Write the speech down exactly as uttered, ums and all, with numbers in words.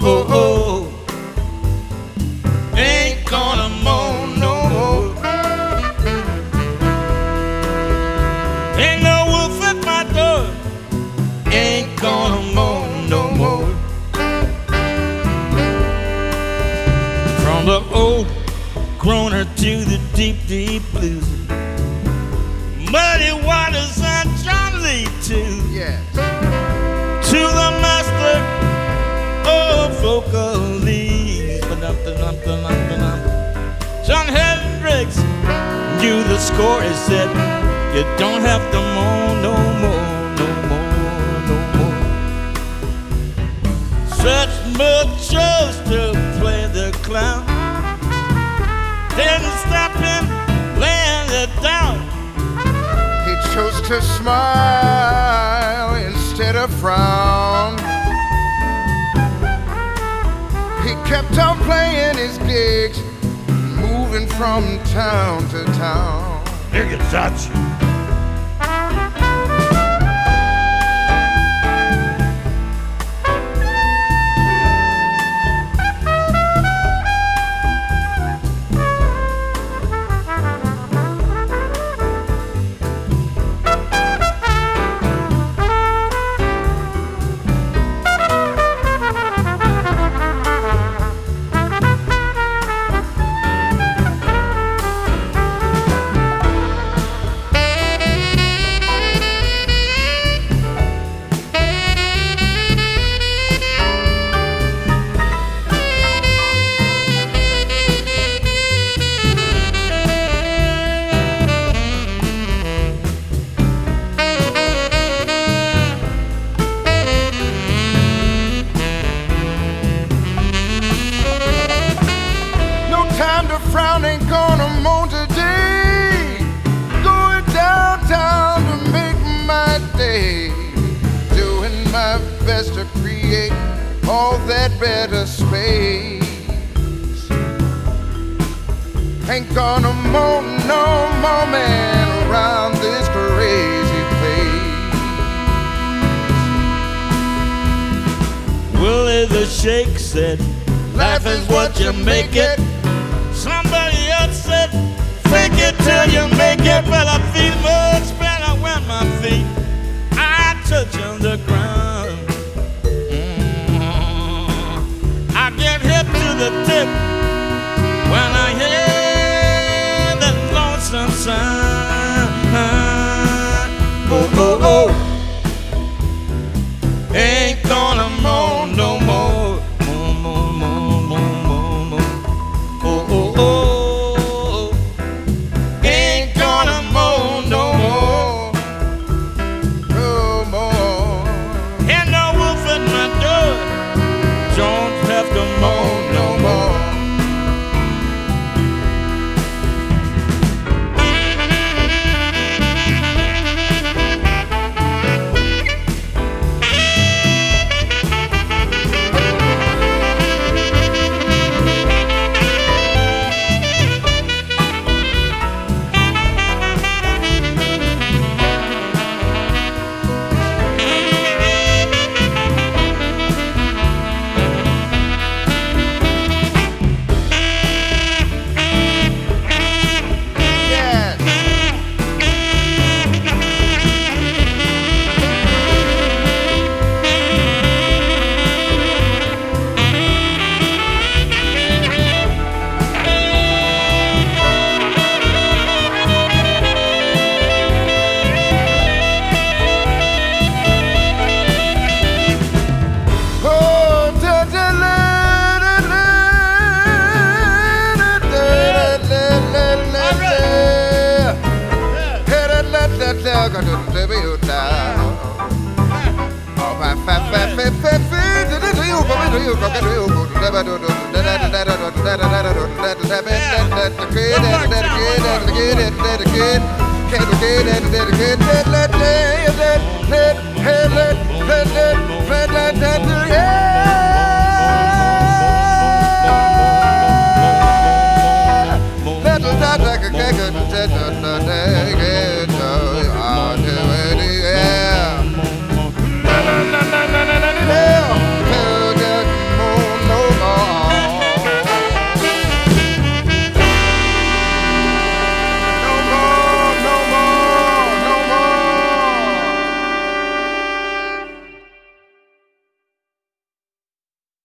oh, oh. Ain't gonna moan no more. Ain't no wolf at my door. Ain't gonna moan no more. From the old groaner to the deep, deep blues, muddy waters and John Lee too. Yes. To the master of vocalese, John Hendricks knew the score. He said, you don't have to moan no more, no more, no more. Such much chose to play the clown, didn't stop him laying it down. He chose to smile instead of frown. He kept on playing his gigs, moving from town to town. Here you touch. Frown ain't gonna moan today. Going downtown to make my day. Doing my best to create all that better space. Ain't gonna moan no more, man, around this crazy place. Willie the Shake said, life is what you make it. Somebody else said, fake it till you make it. Well, I feel much better when my feet I touch on the ground. Mm-hmm. I get hip to the tip when I hear the lonesome sound. Oh, oh, oh. Ain't gonna moan no more. Don't have to moan no more. Yeah.